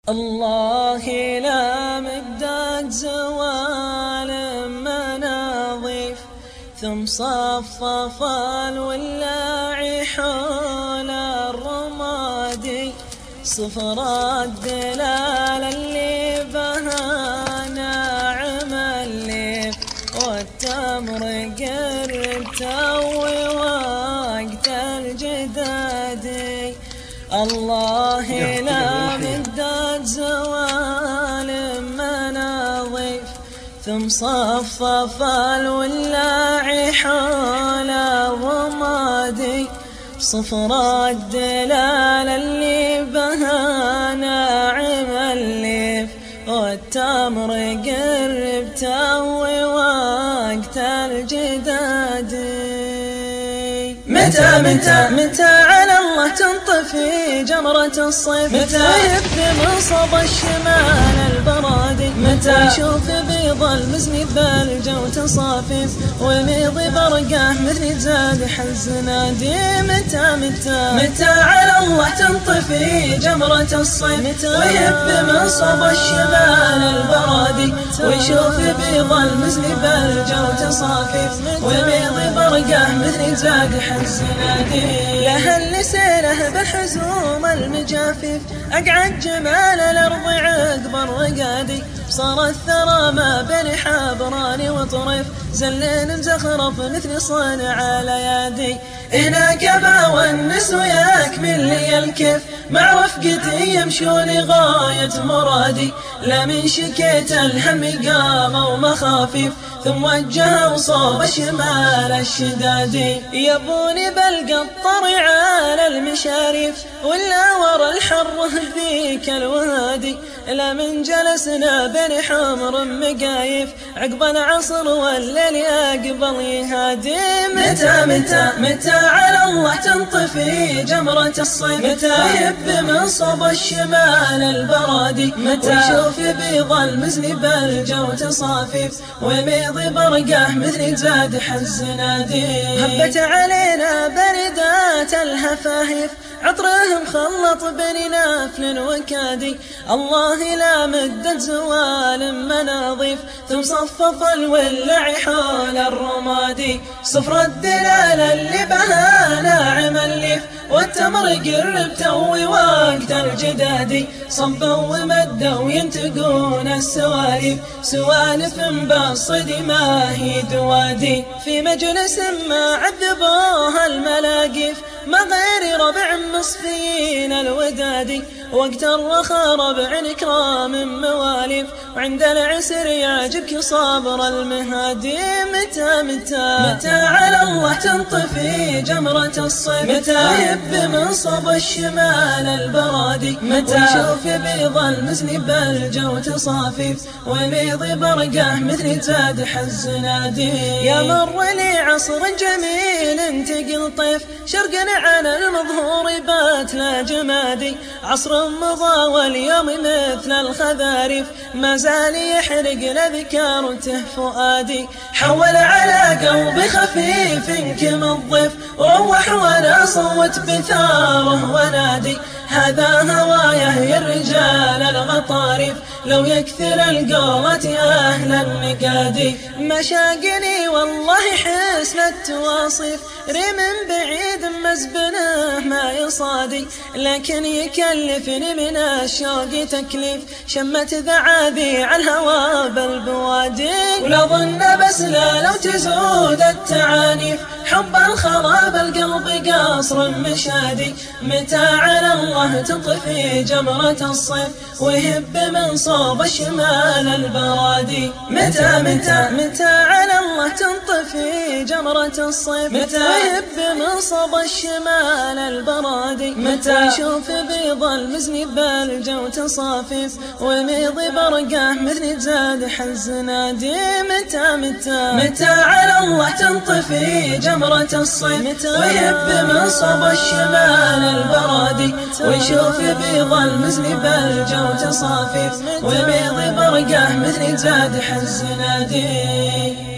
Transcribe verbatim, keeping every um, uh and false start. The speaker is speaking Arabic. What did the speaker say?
الله لا مداد زوال مناظيف، ثم صفف الولاعي حول الرمادي، صفر الدلال اللي بها ناعم الليف، والتمر قرب توي وقت الجدادي. الله لا مداد زوال مناظيف، ثم صفف الولاعي حول الرمادي، صفر الدلال اللي بها ناعم الليف، والتمر قرب توي وقت الجدادي. متى متى متى على الله تنطفي جمرة الصيف، متى ويبث منصب الشمال البرادي، متى ويشوف بيض المزن بالجو تصافيف، وميض برقه مثل زاد حز نادي. متى متى متى على الله تنطفي جمرة الصيف، متى ويبث منصب الشمال البرادي، ويشوف بيض المزن بالجو تصافيف، وميض برقه مثل زاد حز نادي. لها اللسانه بحزوم المجافيف، أقعد جمال الأرض عقب الرقادي، صار الثرى ما بين حبراني وطريف، زلين مزخرف مثل صانع الأيادي. هناك باونس ويكمل لي الكيف، مع رفقتي يمشوا لغاية مرادي، لا من شكيت الهم قاموا مخافيف، ثم وجهوا صوب شمال الشدادي. يبوني بلقى الطري على المشاريف، ولا ورا الحر ذيك الوادي، لا من جلسنا بين حمر مقايف، عقب العصر والليل يقبل يهادي. متى متى متى على الله تنطفي جمرة الصيف، متى يب من صوب الشمال البرادي، متى ويشوف بيض المزن بالجو تصافيف، وميض برقه مثل زاد حز نادي. هبت علينا بردات الهفاهيف، عطرهم خلط بين نافل وكادي. الله لا مدد زوال مناظيف، ثم صفف الولع حول الرمادي، صفر الدلال اللي بها ناعم الليف، والتمر قرب توي وقت الجدادي. صبوا ومدوا ينتقون السوالف، سوالف بالصد ما هي دوادي. في مجلس ما عذبوها الملاقيف، ما غير ربع مصفين الودادي، وقت الرخا ربع إكرام مواليف، وعند العسر يعجبك صبر المهادي. متى متى متى على الله تنطفي جمرة الصيف، متى يب من صوب الشمال البرادي، متى ويشوف بيض المزن بالجو تصافيف، وميض برقه مثل زاد حز نادي. يا مر لي عصر جميل تقل طيف، شرقا على المظهور بات لا جمادي، عصر مضى واليوم مثل الخذاريف، ما زال يحرق لذكارته فؤادي. حول على قلب خفيف كم الضيف، وروح وانا صوت بثاره ونادي، هذا هوايه يا الرجال الغطاريف، لو يكثر القولة أهل النقادي. مشاقني والله حسن التواصيف، ريم بعيد مزبنه ما يصادي، لكن يكلفني من الشوق تكليف، شمت ذعاذيع الهوى بالبوادي. ولا ظن بس لا لو تزود التعانيف، حب الخراب القلب قصر مشادي. متى على الله تنطفي جمرة الصيف، ويهب من صوب الشمال البرادي. متى متى متى على الله تنطفي جمرة الصيف، متى ويهب من صوب الشمال البرادي، متى ويشوف بيض المزن بالجو تصافيف، وميض برقه مثل زاد حز نادي. متى متى متى على الله تنطفي جمرة الصيف، متى ويهب من صوب الشمال البرادي، ويشوف بيض المزن بالجو تصافيف، وميض برقه مثل زاد حز نادي.